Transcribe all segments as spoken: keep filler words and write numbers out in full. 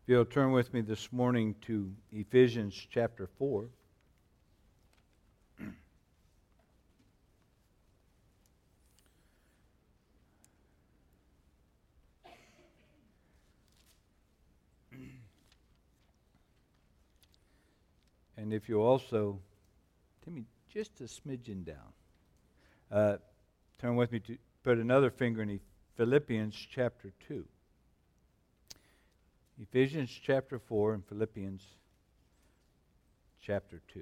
If you'll turn with me this morning to Ephesians chapter four. And if you also, Timmy, just a smidgen down. Uh, turn with me to put another finger in Philippians chapter two. Ephesians chapter four and Philippians chapter two.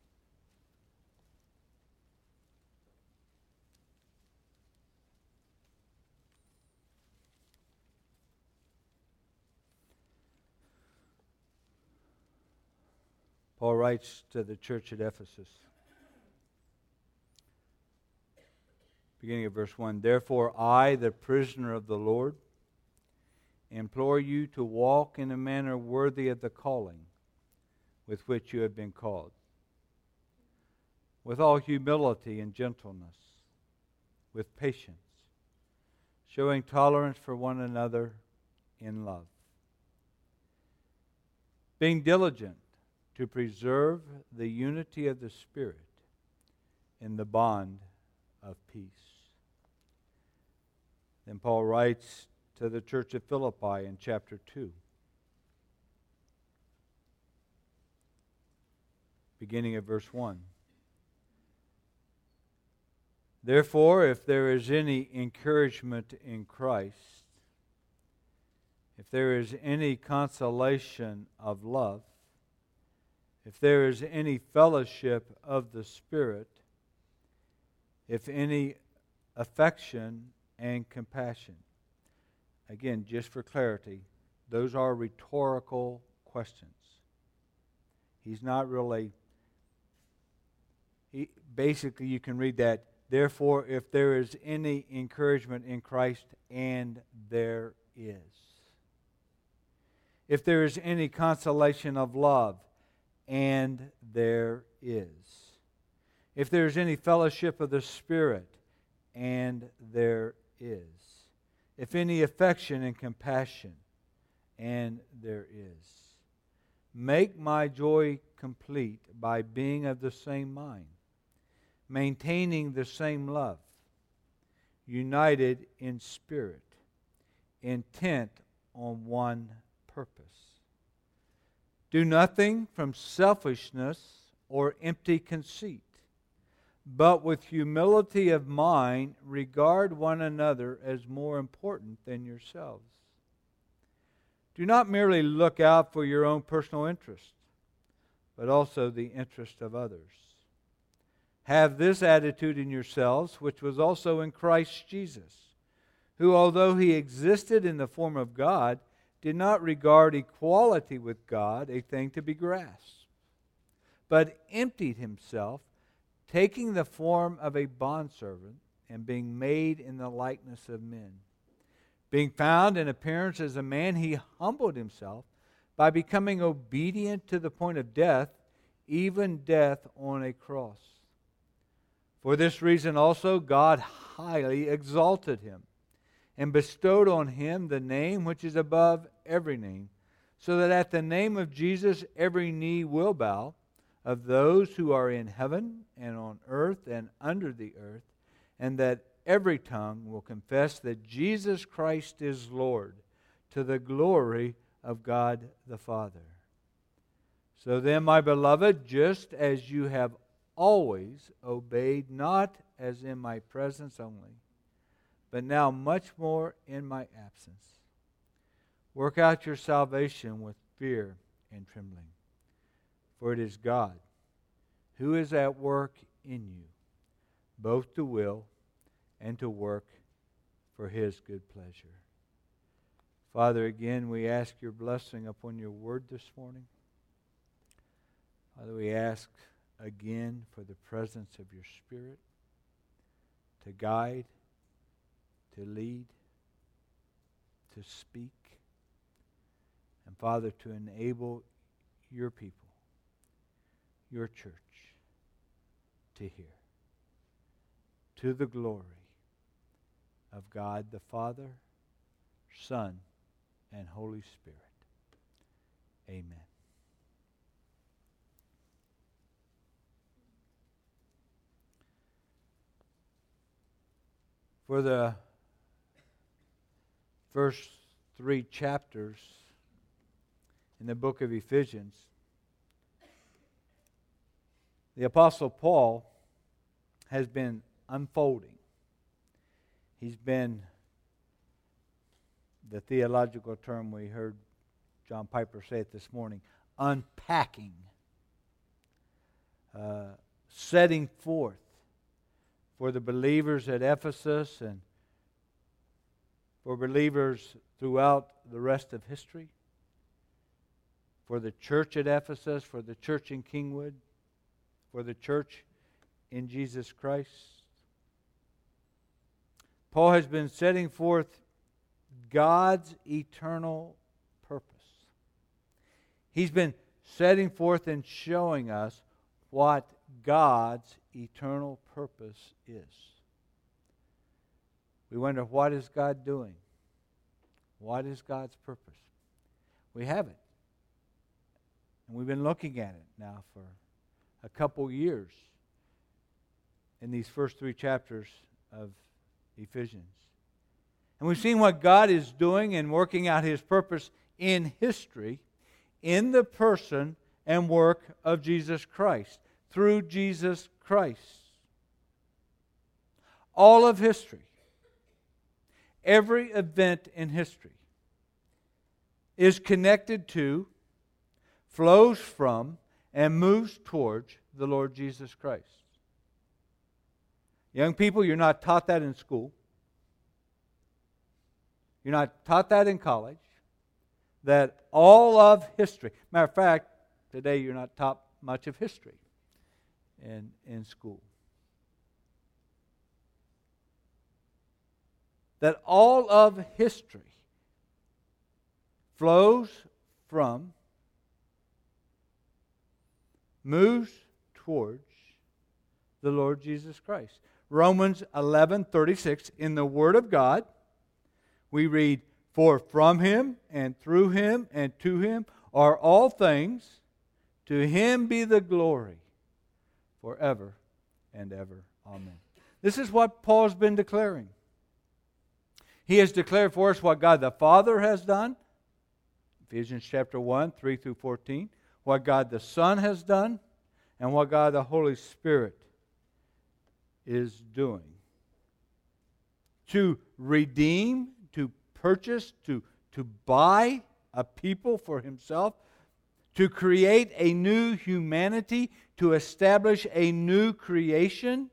Paul writes to the church at Ephesus, beginning of verse one, "Therefore I, the prisoner of the Lord, implore you to walk in a manner worthy of the calling with which you have been called, with all humility and gentleness, with patience, showing tolerance for one another in love, being diligent to preserve the unity of the Spirit in the bond of peace." Then Paul writes to the church of Philippi in chapter two, beginning at verse one. "Therefore, if there is any encouragement in Christ, if there is any consolation of love, if there is any fellowship of the Spirit, if any affection and compassion." Again, just for clarity, those are rhetorical questions. He's not really... He, basically, you can read that, "Therefore, if there is any encouragement in Christ," and there is. "If there is any consolation of love," and there is. "If there is any fellowship of the Spirit," and there is. "If any affection and compassion," and there is. "Make my joy complete by being of the same mind, maintaining the same love, united in spirit, intent on one purpose. Do nothing from selfishness or empty conceit, but with humility of mind regard one another as more important than yourselves. Do not merely look out for your own personal interest, but also the interest of others. Have this attitude in yourselves, which was also in Christ Jesus, who, although he existed in the form of God, did not regard equality with God a thing to be grasped, but emptied himself, taking the form of a bondservant, and being made in the likeness of men. Being found in appearance as a man, he humbled himself by becoming obedient to the point of death, even death on a cross. For this reason also God highly exalted him, and bestowed on him the name which is above every name, so that at the name of Jesus every knee will bow, of those who are in heaven and on earth and under the earth, and that every tongue will confess that Jesus Christ is Lord, to the glory of God the Father. So then, my beloved, just as you have always obeyed, not as in my presence only, but now much more in my absence, work out your salvation with fear and trembling. For it is God who is at work in you, both to will and to work for his good pleasure. Father, again, we ask your blessing upon your word this morning. Father, we ask again for the presence of your Spirit to guide, to lead, to speak, and Father, to enable your people, your church, to hear, to the glory of God the Father, Son, and Holy Spirit. For the first three chapters in the book of Ephesians, the Apostle Paul has been unfolding. He's been, the theological term we heard John Piper say it this morning, unpacking, uh, setting forth for the believers at Ephesus and for believers throughout the rest of history, for the church at Ephesus, for the church in Kingwood, for the church in Jesus Christ. Paul has been setting forth God's eternal purpose. He's been setting forth and showing us what God's eternal purpose is. We wonder, what is God doing? What is God's purpose? We have it. And we've been looking at it now for a couple years in these first three chapters of Ephesians. And we've seen what God is doing and working out His purpose in history in the person and work of Jesus Christ, through Jesus Christ. All of history, every event in history is connected to, flows from, and moves towards the Lord Jesus Christ. Young people, you're not taught that in school. You're not taught that in college. That all of history, matter of fact, today you're not taught much of history in, in school. That all of history flows from, moves towards the Lord Jesus Christ. Romans eleven thirty-six, in the Word of God, we read, "For from Him, and through Him, and to Him are all things. To Him be the glory forever and ever. Amen." This is what Paul's been declaring. He has declared for us what God the Father has done. Ephesians chapter one, three through fourteen. What God the Son has done, and what God the Holy Spirit is doing. To redeem, to purchase, to, to buy a people for Himself, to create a new humanity, to establish a new creation,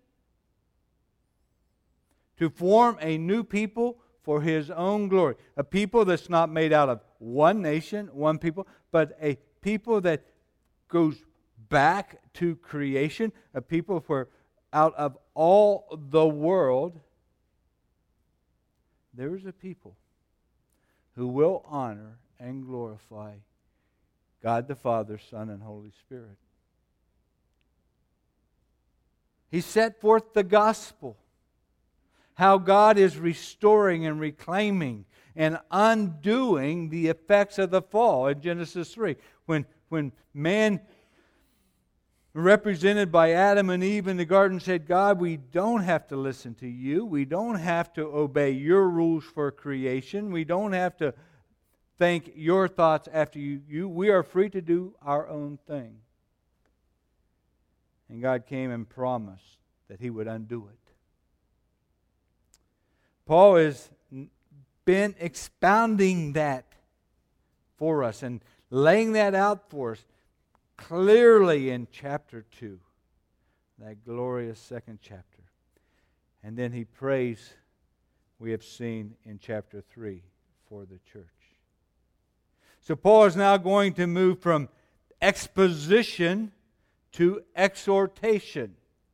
to form a new people for His own glory. A people that's not made out of one nation, one people, but a people that goes back to creation, a people where out of all the world, there is a people who will honor and glorify God the Father, Son, and Holy Spirit. He set forth the gospel, how God is restoring and reclaiming and undoing the effects of the fall in Genesis three. When, when man, represented by Adam and Eve in the garden, said, "God, we don't have to listen to you. We don't have to obey your rules for creation. We don't have to think your thoughts after you. you. We are free to do our own thing." And God came and promised that He would undo it. Paul has been expounding that for us and laying that out for us clearly in chapter two, that glorious second chapter. And then he prays, we have seen in chapter three, for the church. So Paul is now going to move from exposition to exhortation.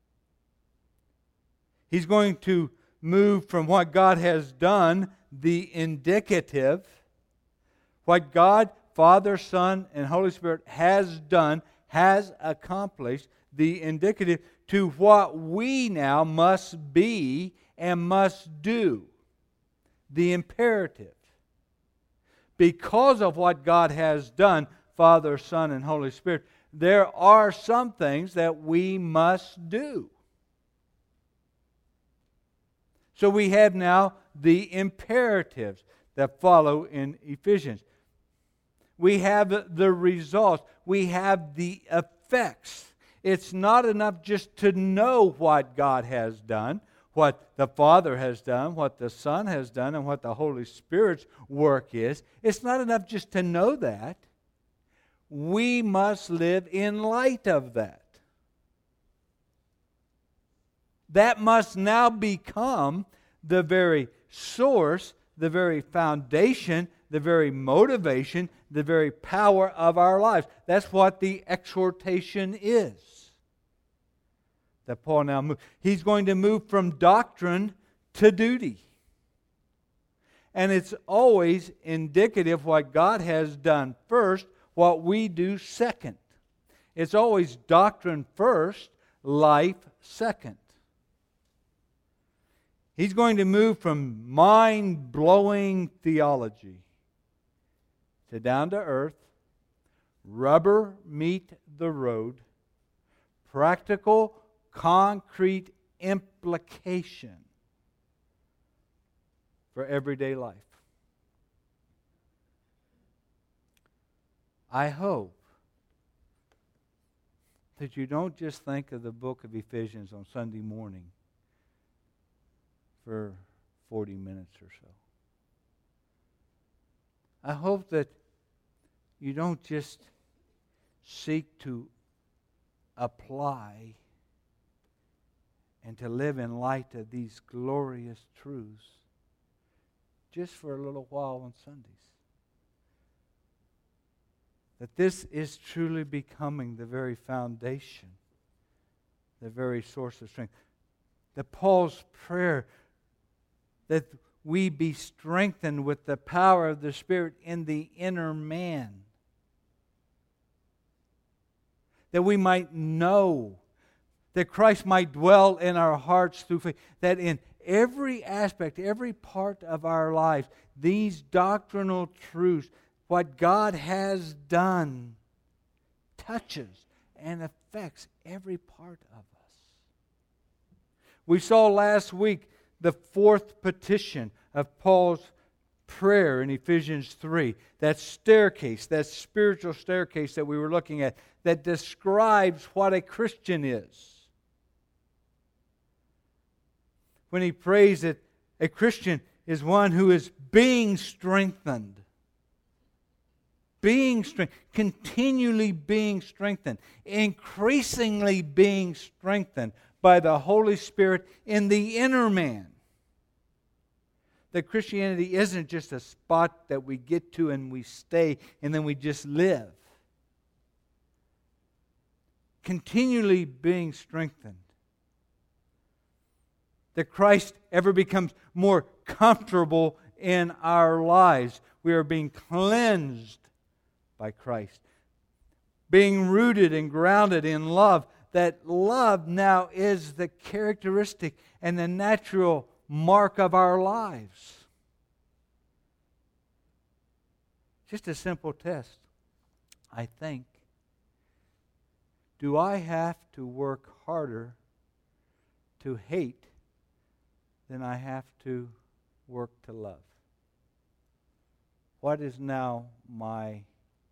He's going to move from what God has done, the indicative, what God, Father, Son, and Holy Spirit has done, has accomplished, the indicative, to what we now must be and must do, the imperative. Because of what God has done, Father, Son, and Holy Spirit, there are some things that we must do. So we have now the imperatives that follow in Ephesians. We have the results. We have the effects. It's not enough just to know what God has done, what the Father has done, what the Son has done, and what the Holy Spirit's work is. It's not enough just to know that. We must live in light of that. That must now become the very source, the very foundation, the very motivation, the very power of our lives. That's what the exhortation is. That Paul now moves. He's going to move from doctrine to duty. And it's always indicative of what God has done first, what we do second. It's always doctrine first, life second. He's going to move from mind-blowing theology to down-to-earth, rubber meet the road, practical, concrete implication for everyday life. I hope that you don't just think of the book of Ephesians on Sunday morning for forty minutes or so. I hope that you don't just seek to apply and to live in light of these glorious truths just for a little while on Sundays. That this is truly becoming the very foundation, the very source of strength. That Paul's prayer that we be strengthened with the power of the Spirit in the inner man. That we might know, that Christ might dwell in our hearts through faith. That in every aspect, every part of our lives, these doctrinal truths, what God has done, touches and affects every part of us. We saw last week the fourth petition of Paul's prayer in Ephesians three. That staircase, that spiritual staircase that we were looking at, that describes what a Christian is. When he prays that a Christian is one who is being strengthened. Being strengthened, continually being strengthened, increasingly being strengthened by the Holy Spirit in the inner man. That Christianity isn't just a spot that we get to and we stay and then we just live. Continually being strengthened. That Christ ever becomes more comfortable in our lives. We are being cleansed by Christ. Being rooted and grounded in love. That love now is the characteristic and the natural mark of our lives. Just a simple test, I think. Do I have to work harder to hate than I have to work to love? What is now my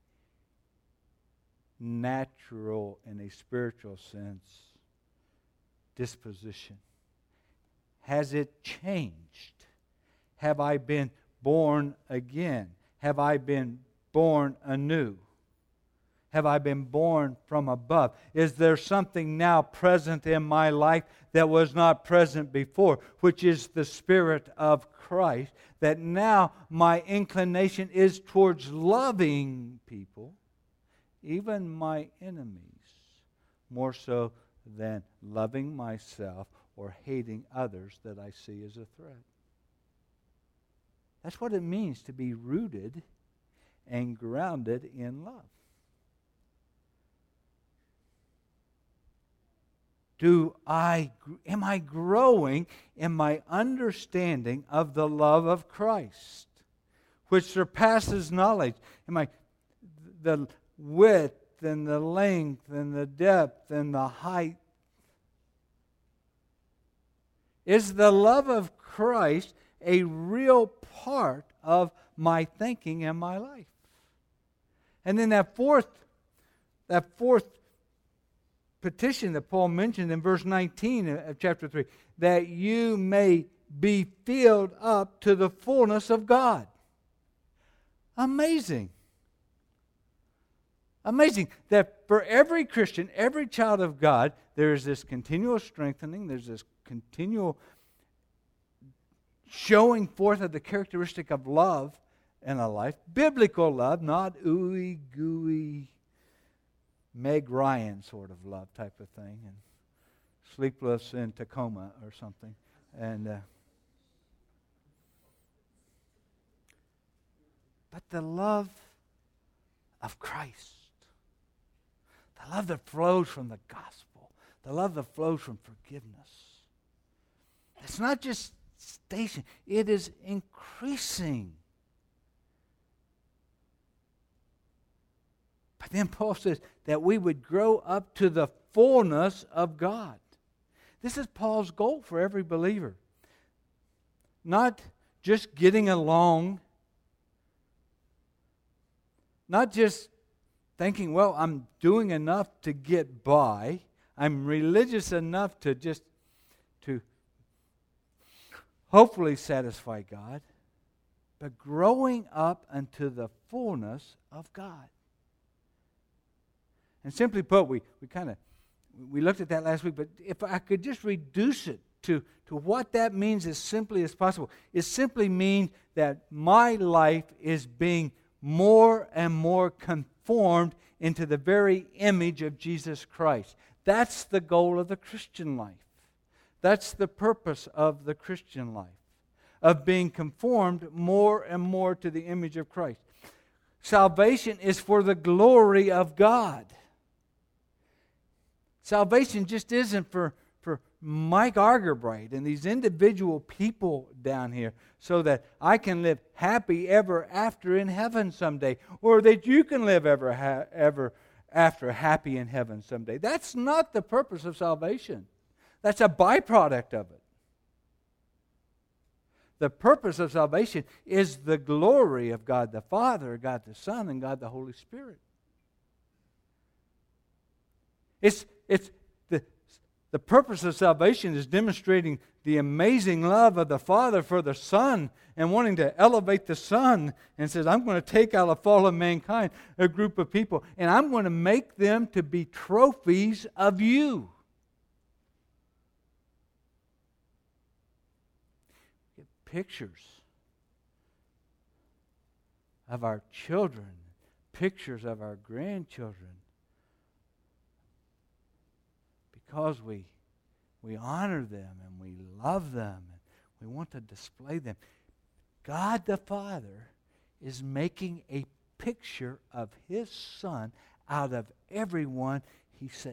natural, in a spiritual sense, disposition? Has it changed? Have I been born again? Have I been born anew? Have I been born from above? Is there something now present in my life that was not present before, which is the Spirit of Christ, that now my inclination is towards loving people, even my enemies, more so than loving myself or hating others that I see as a threat? That's what it means to be rooted and grounded in love. Do I, am I growing in my understanding of the love of Christ, which surpasses knowledge? Am I the width and the length and the depth and the height? Is the love of Christ a real part of my thinking and my life. And then that fourth, that fourth petition that Paul mentioned in verse nineteen of chapter three, that you may be filled up to the fullness of God. Amazing. Amazing that for every Christian, every child of God, there is this continual strengthening, there's this continual showing forth of the characteristic of love in a life. Biblical love, not ooey gooey Meg Ryan sort of love type of thing, and Sleepless in Tacoma or something. And uh, but the love of Christ, the love that flows from the gospel, the love that flows from forgiveness. It's not just station, it is increasing. But then Paul says that we would grow up to the fullness of God. This is Paul's goal for every believer. Not just getting along, not just thinking, well, I'm doing enough to get by, I'm religious enough to just to hopefully satisfy God, but growing up unto the fullness of God. And simply put, we, we kind of we looked at that last week, but if I could just reduce it to, to what that means as simply as possible, it simply means that my life is being more and more conformed into the very image of Jesus Christ. That's the goal of the Christian life. That's the purpose of the Christian life, of being conformed more and more to the image of Christ. Salvation is for the glory of God. Salvation just isn't for, for Mike Argerbright and these individual people down here so that I can live happy ever after in heaven someday, or that you can live ever, ha- ever after happy in heaven someday. That's not the purpose of salvation. That's a byproduct of it. The purpose of salvation is the glory of God the Father, God the Son, and God the Holy Spirit. It's, it's the, the purpose of salvation is demonstrating the amazing love of the Father for the Son and wanting to elevate the Son, and says, I'm going to take out of fallen mankind a group of people, and I'm going to make them to be trophies of you. Pictures of our children, pictures of our grandchildren, because we we honor them and we love them and we want to display them. God the Father is making a picture of His Son out of everyone He saves.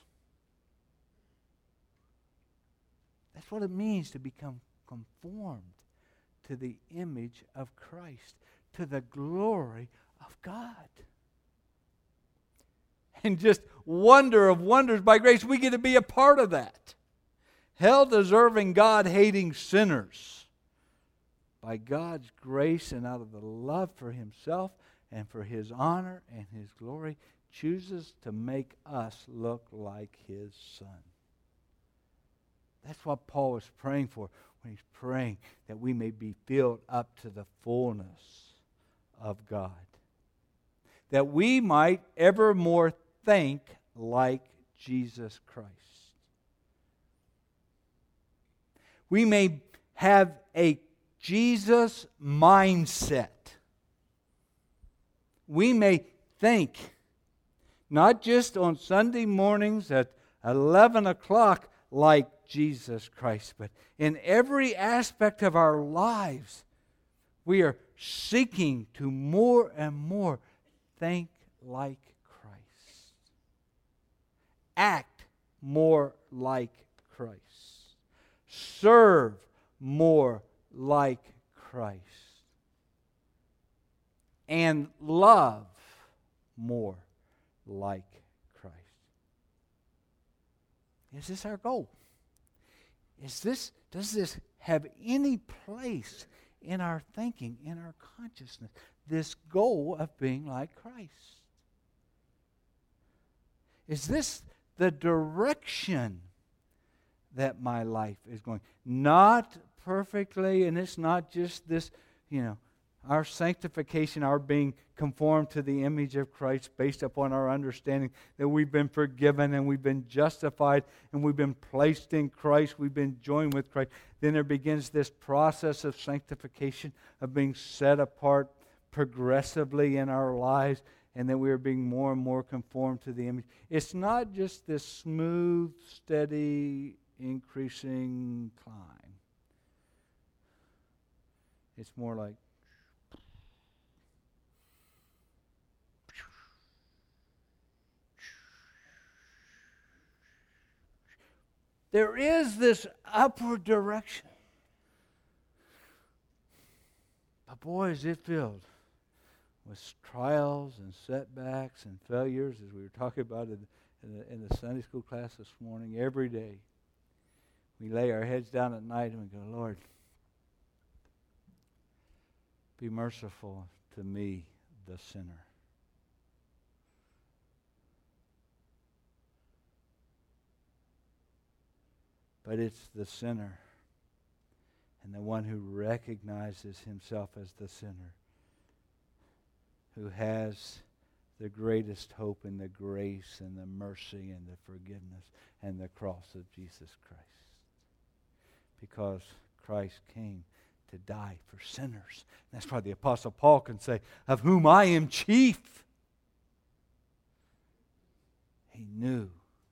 That's what it means to become conformed to the image of Christ, to the glory of God. And just wonder of wonders, by grace, we get to be a part of that. Hell-deserving, God-hating sinners, by God's grace and out of the love for Himself and for His honor and His glory, chooses to make us look like His Son. That's what Paul is praying for when he's praying that we may be filled up to the fullness of God. That we might evermore think like Jesus Christ. We may have a Jesus mindset. We may think, not just on Sunday mornings at eleven o'clock like Jesus Christ, but in every aspect of our lives, we are seeking to more and more think like Christ. Act more like Christ. Serve more like Christ. And love more like Christ. Is this our goal? Is this, does this have any place in our thinking, in our consciousness, this goal of being like Christ? Is this the direction that my life is going? Not perfectly, and it's not just this, you know, our sanctification, our being conformed to the image of Christ based upon our understanding that we've been forgiven and we've been justified and we've been placed in Christ, we've been joined with Christ. Then there begins this process of sanctification, of being set apart progressively in our lives, and then we are being more and more conformed to the image. It's not just this smooth, steady, increasing climb. It's more like there is this upward direction. But boy, is it filled with trials and setbacks and failures, as we were talking about in, in, the, in the Sunday school class this morning. Every day, we lay our heads down at night and we go, Lord, be merciful to me, the sinner. But it's the sinner and the one who recognizes himself as the sinner who has the greatest hope in the grace and the mercy and the forgiveness and the cross of Jesus Christ. Because Christ came to die for sinners. That's why the Apostle Paul can say, of whom I am chief. He knew.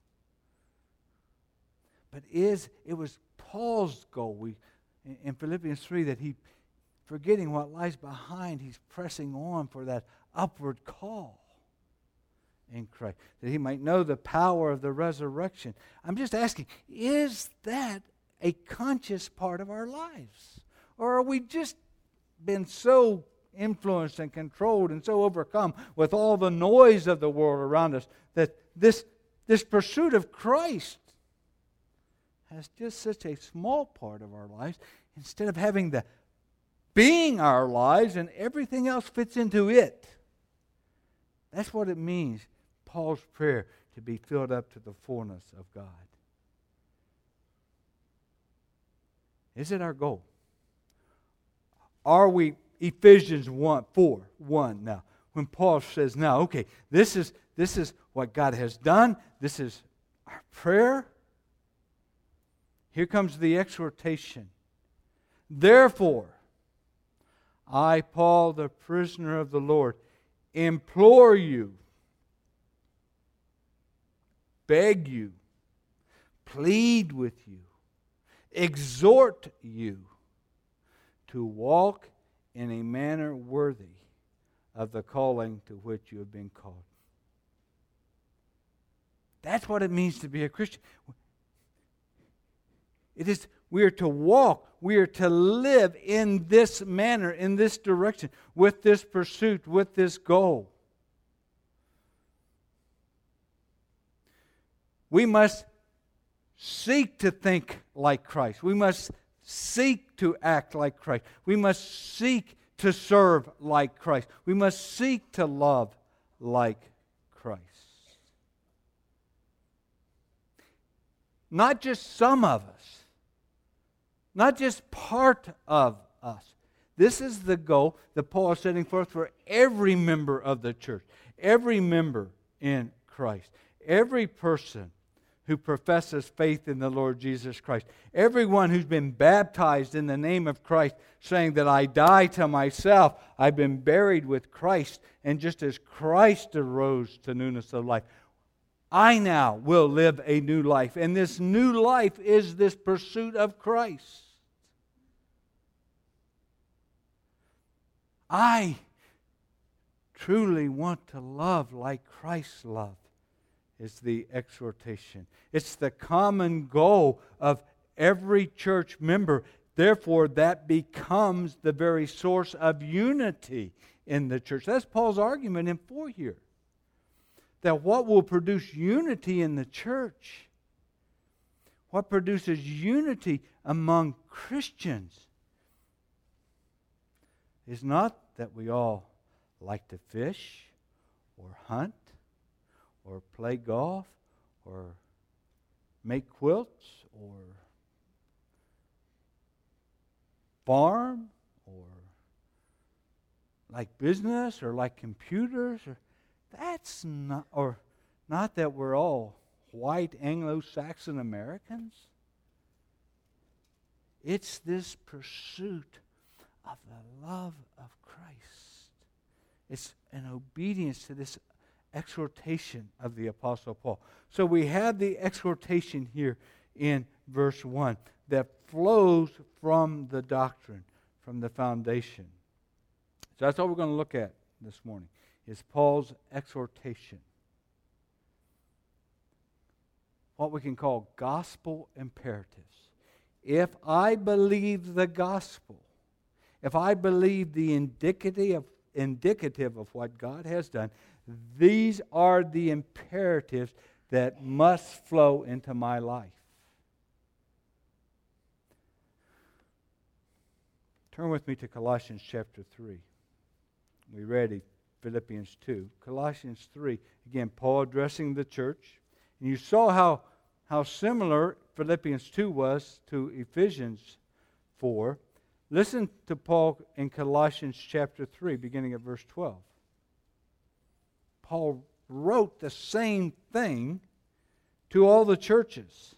But is it was Paul's goal we, in, in Philippians three that he, forgetting what lies behind, he's pressing on for that upward call in Christ, that he might know the power of the resurrection. I'm just asking, is that a conscious part of our lives? Or are we just been so influenced and controlled and so overcome with all the noise of the world around us that this, this pursuit of Christ has just such a small part of our lives, instead of having the being our lives and everything else fits into it? That's what it means, Paul's prayer, to be filled up to the fullness of God. Is it our goal? Are we, Ephesians one, four, one now, when Paul says, now, okay, this is, this is what God has done, this is our prayer. Here comes the exhortation. Therefore, I, Paul, the prisoner of the Lord, implore you, beg you, plead with you, exhort you to walk in a manner worthy of the calling to which you have been called. That's what it means to be a Christian. It is, we are to walk, we are to live in this manner, in this direction, with this pursuit, with this goal. We must seek to think like Christ. We must seek to act like Christ. We must seek to serve like Christ. We must seek to love like Christ. Not just some of us. Not just part of us. This is the goal that Paul is setting forth for every member of the church. Every member in Christ. Every person who professes faith in the Lord Jesus Christ. Everyone who's been baptized in the name of Christ, saying that I die to myself, I've been buried with Christ, and just as Christ arose to newness of life, I now will live a new life. And this new life is this pursuit of Christ. I truly want to love like Christ loved, is the exhortation. It's the common goal of every church member. Therefore, that becomes the very source of unity in the church. That's Paul's argument in four here. That what will produce unity in the church What produces unity among Christians is not that we all like to fish or hunt or play golf or make quilts or farm or like business or like computers. Or that's not, or not that we're all white Anglo-Saxon Americans. It's this pursuit of the love of Christ. It's an obedience to this exhortation of the Apostle Paul. So we have the exhortation here in verse one that flows from the doctrine, from the foundation. So that's all we're going to look at this morning, is Paul's exhortation. What we can call gospel imperatives. If I believe the gospel, if I believe the indicative, indicative of what God has done, these are the imperatives that must flow into my life. Turn with me to Colossians chapter three. We read Philippians two. Colossians three, again, Paul addressing the church. And you saw how, how similar Philippians two was to Ephesians four. Listen to Paul in Colossians chapter three, beginning at verse twelve. Paul wrote the same thing to all the churches.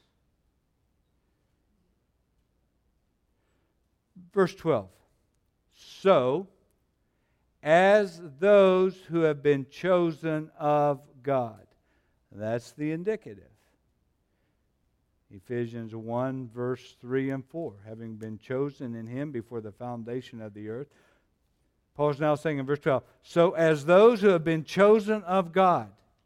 Verse twelve. So, as those who have been chosen of God. That's the indicative. Ephesians one, verse three and four. Having been chosen in Him before the foundation of the earth. Paul's now saying in verse twelve, so as those who have been chosen of God.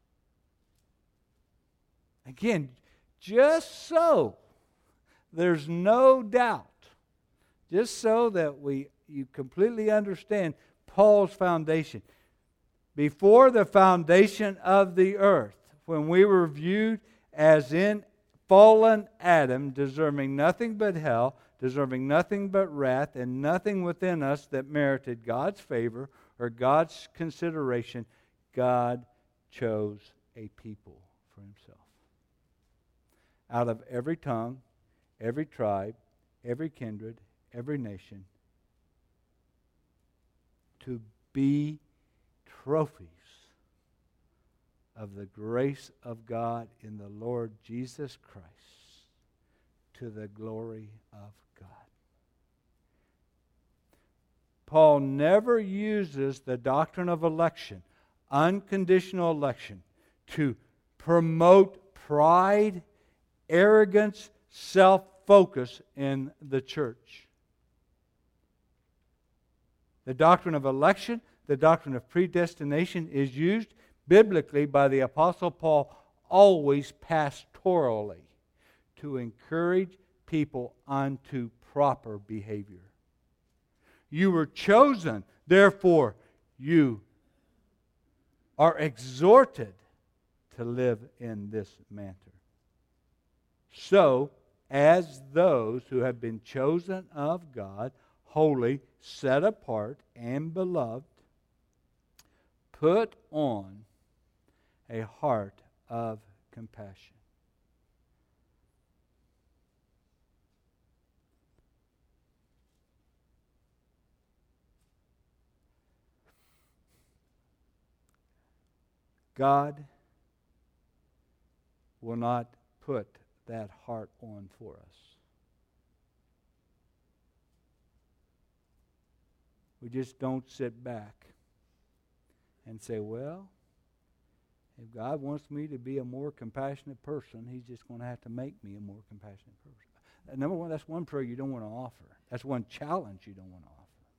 Again, just so there's no doubt, just so that we you completely understand Paul's foundation. Before the foundation of the earth, when we were viewed as in fallen Adam, deserving nothing but hell, deserving nothing but wrath, and nothing within us that merited God's favor or God's consideration, God chose a people for Himself. Out of every tongue, every tribe, every kindred, every nation, to be trophies of the grace of God in the Lord Jesus Christ to the glory of God. Paul never uses the doctrine of election, unconditional election, to promote pride, arrogance, self-focus in the church. The doctrine of election, the doctrine of predestination is used biblically by the Apostle Paul always pastorally to encourage people unto proper behavior. You were chosen, therefore you are exhorted to live in this manner. So, as those who have been chosen of God, holy, set apart, and beloved, put on a heart of compassion. God will not put that heart on for us. We just don't sit back and say, well, if God wants me to be a more compassionate person, He's just going to have to make me a more compassionate person. Number one, that's one prayer you don't want to offer. That's one challenge you don't want to offer.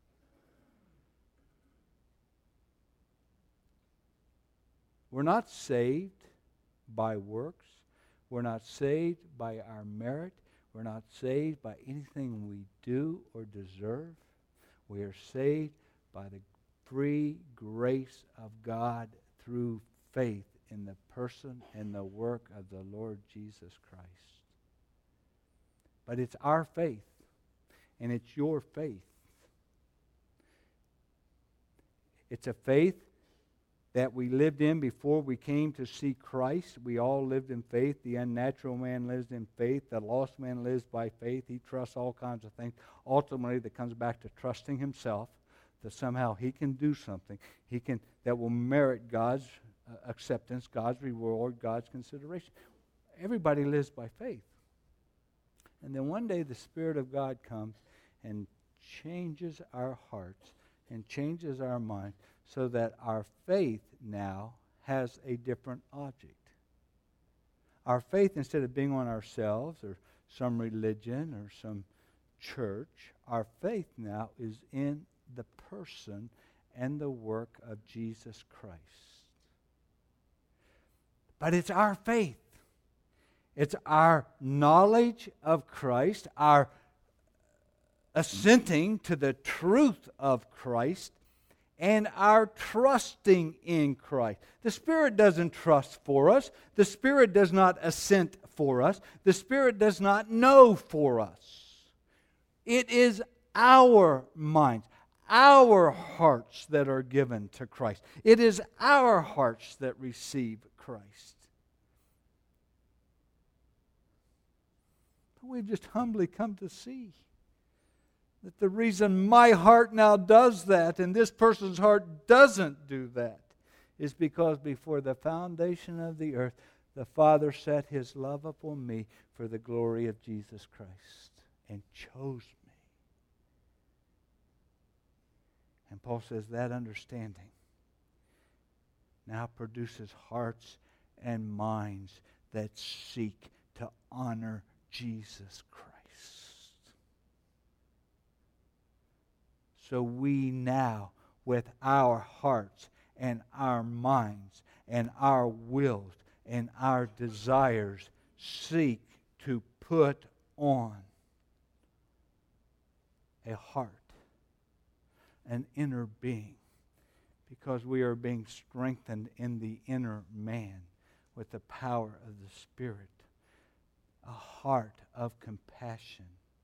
We're not saved by works. We're not saved by our merit. We're not saved by anything we do or deserve. We are saved by the free grace of God through faith in the person and the work of the Lord Jesus Christ. But it's our faith, and it's your faith. It's a faith that we lived in before we came to see Christ. We all lived in faith. The unnatural man lives in faith. The lost man lives by faith. He trusts all kinds of things. Ultimately, that comes back to trusting himself, that somehow he can do something he can that will merit God's uh, acceptance, God's reward, God's consideration. Everybody lives by faith. And then one day the Spirit of God comes and changes our hearts and changes our mind so that our faith now has a different object. Our faith, instead of being on ourselves or some religion or some church, our faith now is in the person and the work of Jesus Christ. But it's our faith. It's our knowledge of Christ, our assenting to the truth of Christ, and our trusting in Christ. The Spirit doesn't trust for us. The Spirit does not assent for us. The Spirit does not know for us. It is our minds, our hearts that are given to Christ. It is our hearts that receive Christ. But we've just humbly come to see that the reason my heart now does that and this person's heart doesn't do that is because before the foundation of the earth, the Father set His love upon me for the glory of Jesus Christ and chose me. And Paul says that understanding now produces hearts and minds that seek to honor Jesus Christ. So we now, with our hearts and our minds and our wills and our desires, seek to put on a heart, an inner being, because we are being strengthened in the inner man with the power of the Spirit, a heart of compassion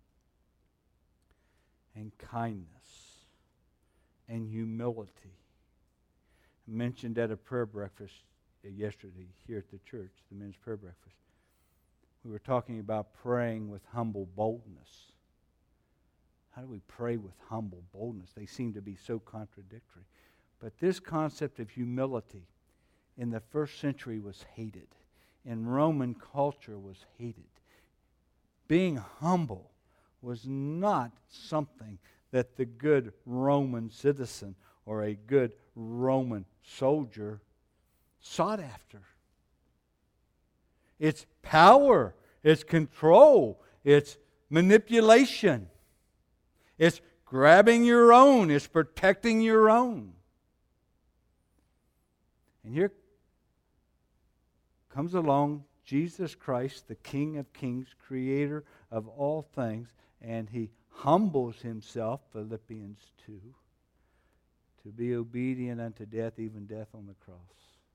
and kindness and humility. I mentioned at a prayer breakfast yesterday here at the church, the men's prayer breakfast. We were talking about praying with humble boldness. How do we pray with humble boldness? They seem to be so contradictory. But this concept of humility in the first century was hated. In Roman culture was hated. Being humble was not something that the good Roman citizen or a good Roman soldier sought after. It's power, it's control, it's manipulation, it's grabbing your own, it's protecting your own. And here comes along Jesus Christ, the King of Kings, creator of all things, and He humbles Himself, Philippians two, to be obedient unto death, even death on the cross.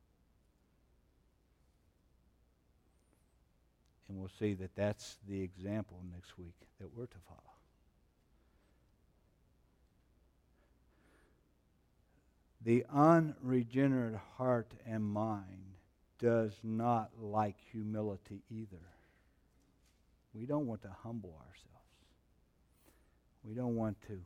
And we'll see that that's the example next week that we're to follow. The unregenerate heart and mind does not like humility either. We don't want to humble ourselves. We don't want to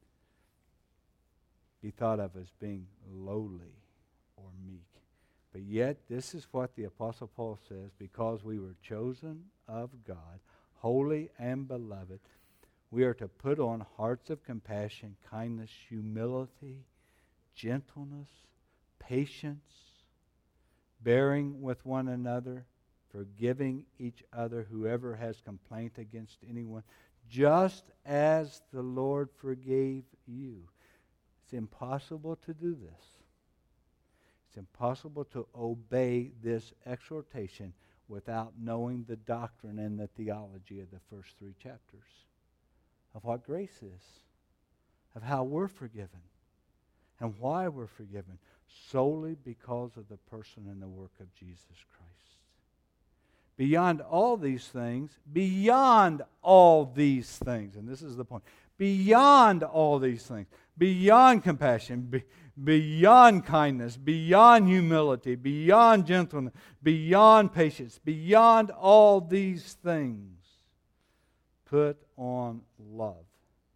be thought of as being lowly or meek. But yet, this is what the Apostle Paul says, because we were chosen of God, holy and beloved, we are to put on hearts of compassion, kindness, humility, gentleness, patience, bearing with one another, forgiving each other, whoever has complaint against anyone, just as the Lord forgave you. It's impossible to do this. It's impossible to obey this exhortation without knowing the doctrine and the theology of the first three chapters of what grace is, of how we're forgiven, and why we're forgiven, solely because of the person and the work of Jesus Christ. Beyond all these things, beyond all these things, and this is the point, beyond all these things, beyond compassion, be, beyond kindness, beyond humility, beyond gentleness, beyond patience, beyond all these things, put on love,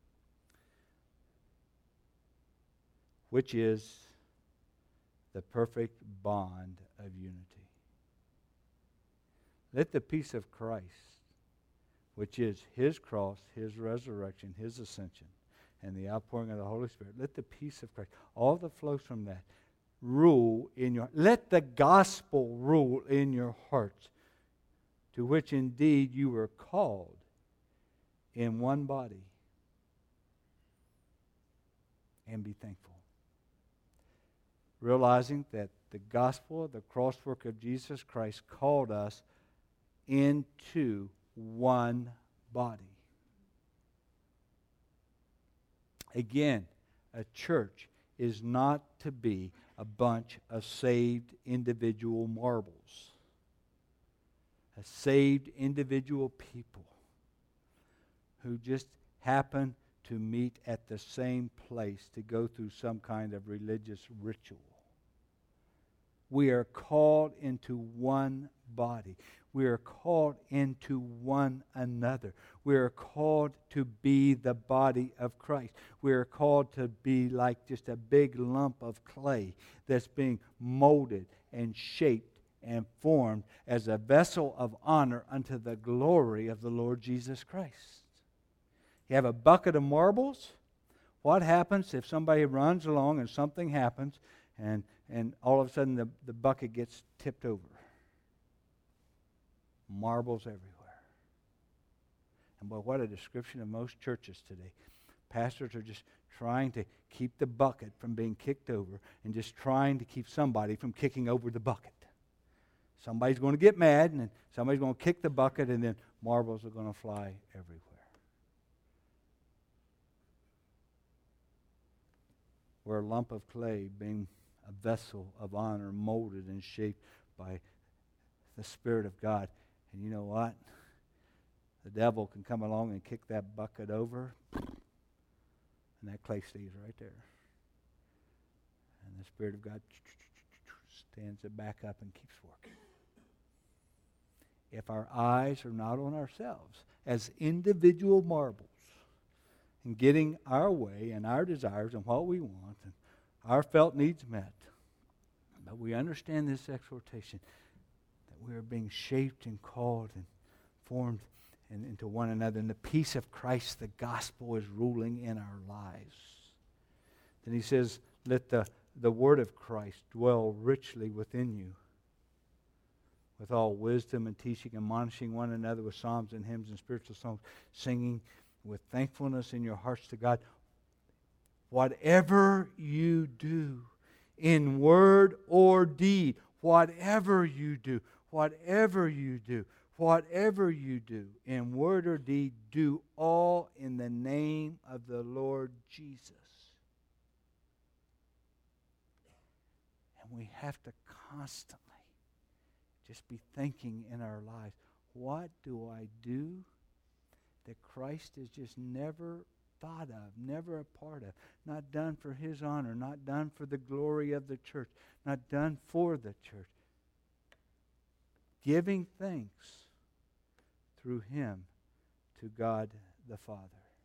which is the perfect bond of unity. Let the peace of Christ, which is His cross, His resurrection, His ascension, and the outpouring of the Holy Spirit, let the peace of Christ, all that flows from that, rule in your, let the gospel rule in your hearts, to which indeed you were called in one body. And be thankful. Realizing that the gospel, the cross work of Jesus Christ called us into one body. Again, a church is not to be a bunch of saved individual marbles. A saved individual people who just happen to meet at the same place to go through some kind of religious ritual. We are called into one body. We are called into one another. We are called to be the body of Christ. We are called to be like just a big lump of clay that's being molded and shaped and formed as a vessel of honor unto the glory of the Lord Jesus Christ. You have a bucket of marbles. What happens if somebody runs along and something happens and, and all of a sudden the, the bucket gets tipped over? Marbles everywhere. And boy, what a description of most churches today. Pastors are just trying to keep the bucket from being kicked over and just trying to keep somebody from kicking over the bucket. Somebody's going to get mad and then somebody's going to kick the bucket and then marbles are going to fly everywhere. We're a lump of clay being a vessel of honor molded and shaped by the Spirit of God. And you know what? The devil can come along and kick that bucket over, and that clay stays right there. And the Spirit of God stands it back up and keeps working. If our eyes are not on ourselves as individual marbles and getting our way and our desires and what we want and our felt needs met, but we understand this exhortation, we are being shaped and called and formed and into one another. And the peace of Christ, the gospel, is ruling in our lives. Then he says, let the, the word of Christ dwell richly within you, with all wisdom and teaching, admonishing one another with psalms and hymns and spiritual songs, singing with thankfulness in your hearts to God. Whatever you do, in word or deed, whatever you do, Whatever you do, whatever you do, in word or deed, do all in the name of the Lord Jesus. And we have to constantly just be thinking in our lives, what do I do that Christ is just never thought of, never a part of, not done for His honor, not done for the glory of the church, not done for the church. Giving thanks through Him to God the Father.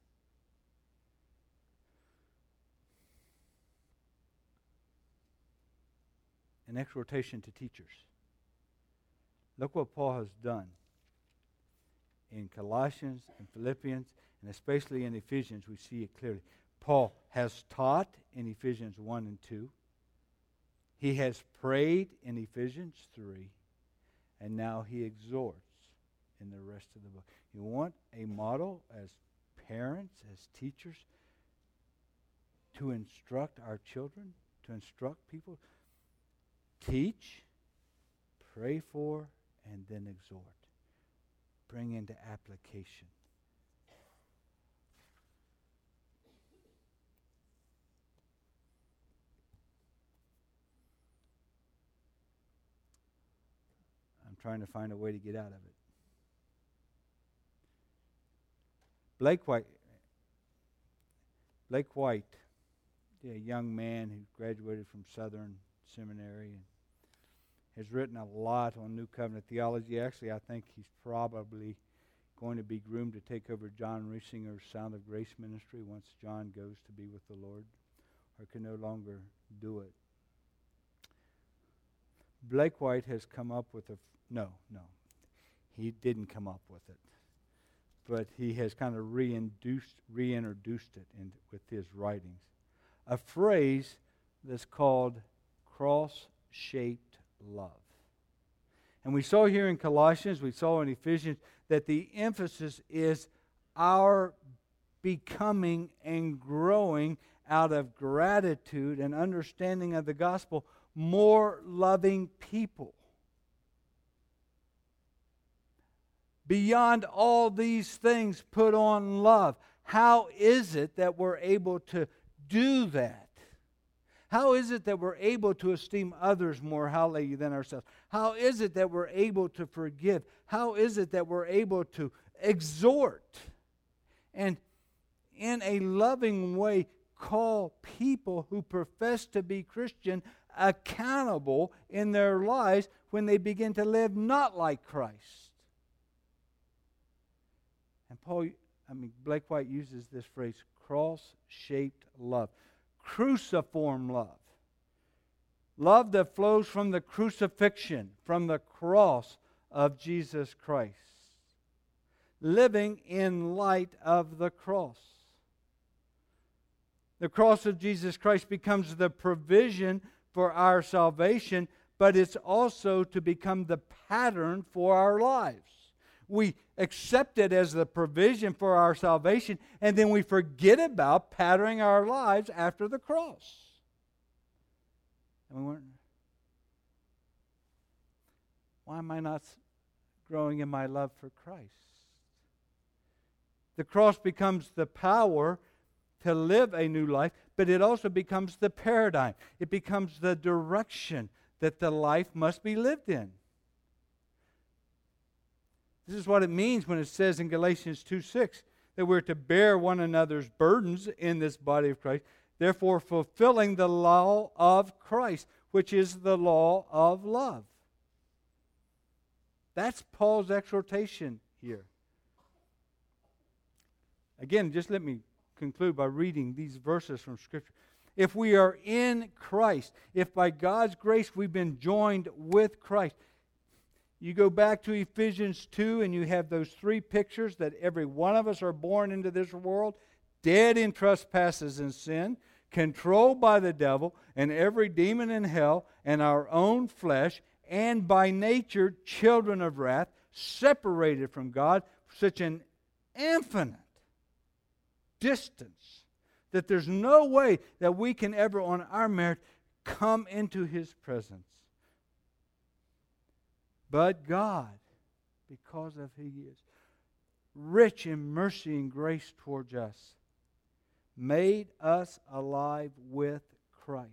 An exhortation to teachers. Look what Paul has done in Colossians and Philippians, and especially in Ephesians. We see it clearly. Paul has taught in Ephesians one and two. He has prayed in Ephesians three. And now he exhorts in the rest of the book. You want a model as parents, as teachers, to instruct our children, to instruct people? Teach, pray for, and then exhort. Bring into application. I'm trying to find a way to get out of it. Blake White, Blake White, a young man who graduated from Southern Seminary and has written a lot on New Covenant theology. Actually, I think he's probably going to be groomed to take over John Reisinger's Sound of Grace ministry once John goes to be with the Lord or can no longer do it. Blake White has come up with a... F- no, no. He didn't come up with it. But he has kind of reintroduced, reintroduced it in, with his writings. A phrase that's called cross-shaped love. And we saw here in Colossians, we saw in Ephesians, that the emphasis is our becoming and growing out of gratitude and understanding of the gospel, more loving people. Beyond all these things, put on love. How is it that we're able to do that? How is it that we're able to esteem others more highly than ourselves? How is it that we're able to forgive? How is it that we're able to exhort and in a loving way call people who profess to be Christian accountable in their lives when they begin to live not like Christ? And Paul, I mean, Blake White uses this phrase, cross-shaped love. Cruciform love. Love that flows from the crucifixion, from the cross of Jesus Christ. Living in light of the cross. The cross of Jesus Christ becomes the provision for our salvation, but it's also to become the pattern for our lives. We accept it as the provision for our salvation, and then we forget about patterning our lives after the cross. And we weren't. Why am I not growing in my love for Christ? The cross becomes the power to live a new life, but it also becomes the paradigm. It becomes the direction that the life must be lived in. This is what it means when it says in Galatians two six that we're to bear one another's burdens in this body of Christ, therefore fulfilling the law of Christ, which is the law of love. That's Paul's exhortation here. Again, just let me conclude by reading these verses from Scripture. If we are in Christ, if by God's grace we've been joined with Christ, you go back to Ephesians two and you have those three pictures that every one of us are born into this world, dead in trespasses and sin, controlled by the devil and every demon in hell and our own flesh, and by nature children of wrath, separated from God, such an infinite distance that there's no way that we can ever on our merit come into His presence. But God, because of who He is, rich in mercy and grace towards us, made us alive with Christ,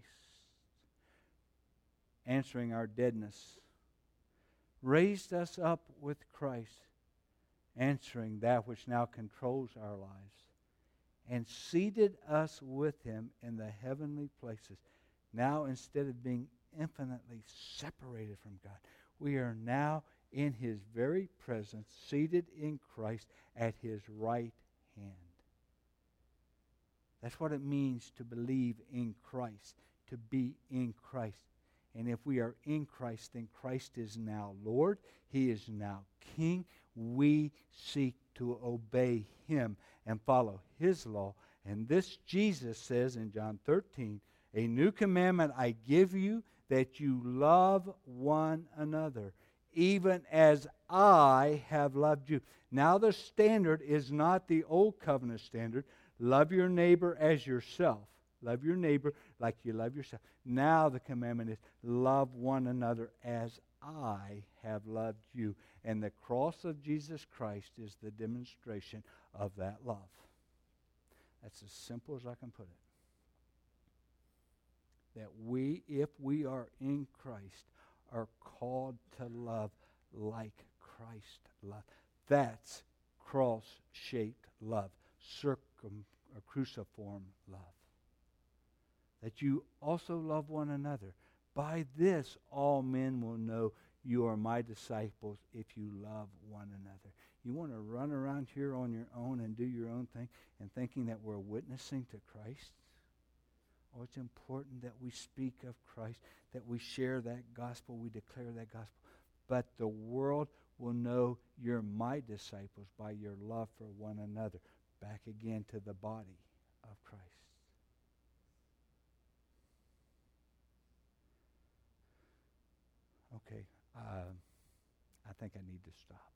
answering our deadness, raised us up with Christ, answering that which now controls our lives, and seated us with Him in the heavenly places. Now, instead of being infinitely separated from God, we are now in His very presence, seated in Christ at His right hand. That's what it means to believe in Christ, to be in Christ. And if we are in Christ, then Christ is now Lord. He is now King. We seek to obey Him and follow His law. And this Jesus says in John thirteen, a new commandment I give you, that you love one another, even as I have loved you. Now the standard is not the old covenant standard. Love your neighbor as yourself. Love your neighbor like you love yourself. Now the commandment is love one another as I have loved you. And the cross of Jesus Christ is the demonstration of that love. That's as simple as I can put it. That we, if we are in Christ, are called to love like Christ loved. That's cross-shaped love, circum or cruciform love. That you also love one another. By this all men will know you are my disciples if you love one another. You want to run around here on your own and do your own thing and thinking that we're witnessing to Christ? Oh, it's important that we speak of Christ, that we share that gospel, we declare that gospel. But the world will know you're my disciples by your love for one another. Back again to the body of Christ. Okay, uh, I think I need to stop.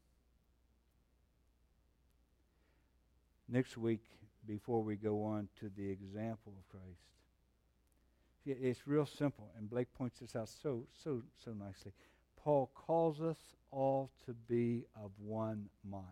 Next week, before we go on to the example of Christ, it's real simple, and Blake points this out so, so, so nicely. Paul calls us all to be of one mind.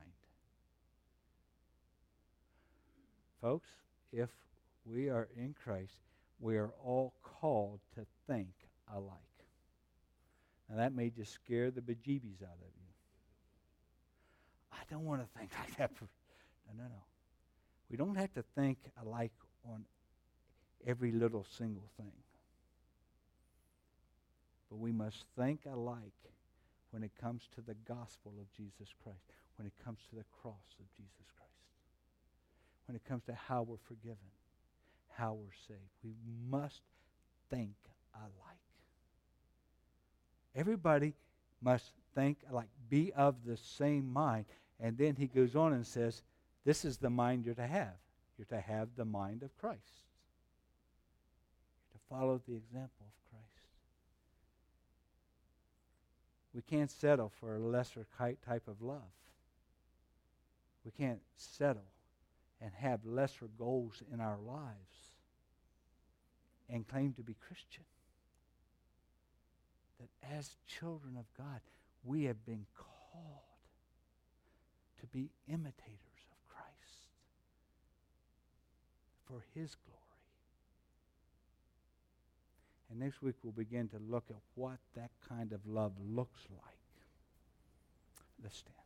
Folks, if we are in Christ, we are all called to think alike. Now that may just scare the bejeebies out of you. I don't want to think like that. No, no, no. We don't have to think alike on every little single thing. But we must think alike when it comes to the gospel of Jesus Christ, when it comes to the cross of Jesus Christ, when it comes to how we're forgiven, how we're saved. We must think alike. Everybody must think alike, be of the same mind. And then he goes on and says, this is the mind you're to have. You're to have the mind of Christ. You're to follow the example of Christ. We can't settle for a lesser type of love. We can't settle and have lesser goals in our lives and claim to be Christian. That as children of God, we have been called to be imitators of Christ for His glory. And next week we'll begin to look at what that kind of love looks like. Let's stand.